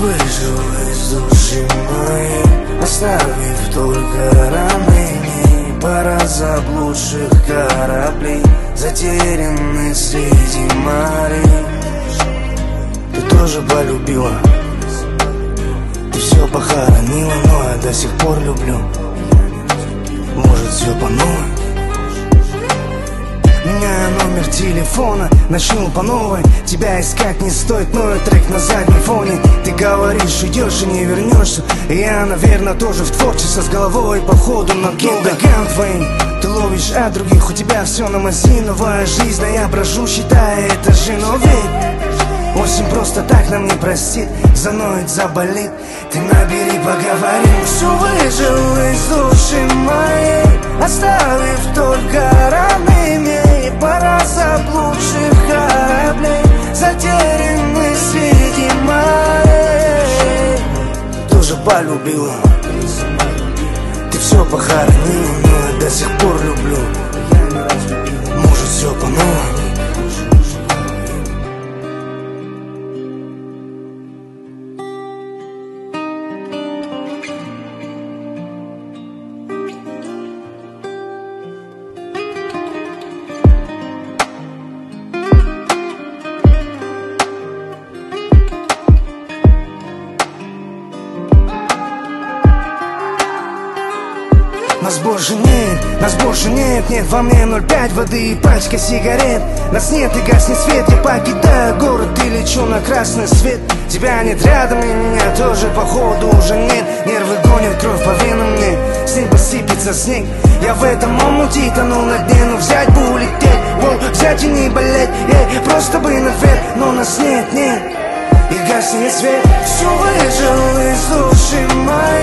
выжил из души моей, оставив только раны. Пара заблудших кораблей, затерянных среди морей. Ты тоже полюбила, ты все похоронила, но я до сих пор люблю. Может, все по новой? Меняю номер телефона, начну по новой. Тебя искать не стоит, но трек на заднем фоне. Ты говоришь, уйдешь и не вернешься. И я, наверное, тоже в творчестве с головой, походу на килдоган твоим. Ты ловишь от других, у тебя все на мази. Новая жизнь, а я брожу, считая это женой. Осень просто так нам не простит, заноет, заболит. Ты набери, поговорим. Все выжил из души моей, оставив только ранами. Пара заблудших кораблей, затерянных среди морей. Тоже полюбила, ты все похоронила, но я до сих пор люблю. Может, все по новой? Нас больше нет, нет во мне 0,5 воды и пачка сигарет. Нас нет и гаснет свет, я покидаю город и лечу на красный свет. Тебя нет рядом и меня тоже походу уже нет. Нервы гонят кровь по венам мне, с неба сыпется снег. Я в этом омуте тону на дне, но взять бы улететь, взять и не болеть, просто бы на вверх, но нас нет, нет. И гаснет свет, все выжил из души моей,